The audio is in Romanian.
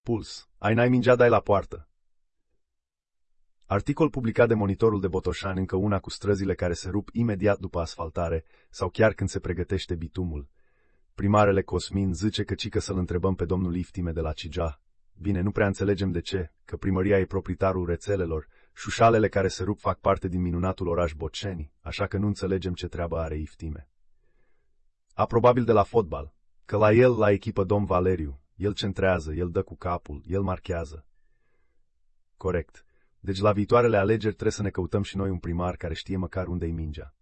Puls. Ai n-ai mingea, dai la poartă. Articol publicat de Monitorul de Botoșani, încă una cu străzile care se rup imediat după asfaltare sau chiar când se pregătește bitumul. Primarele Cosmin zice că cică să-l întrebăm pe domnul Iftime de la Cigea. Bine, nu prea înțelegem de ce, că primăria e proprietarul rețelelor, șușalele care se rup fac parte din minunatul oraș Boceni, așa că nu înțelegem ce treabă are Iftime. Probabil de la fotbal, că la el, la echipă domn Valeriu, el centrează, el dă cu capul, el marchează. Corect. Deci la viitoarele alegeri trebuie să ne căutăm și noi un primar care știe măcar unde-i mingea.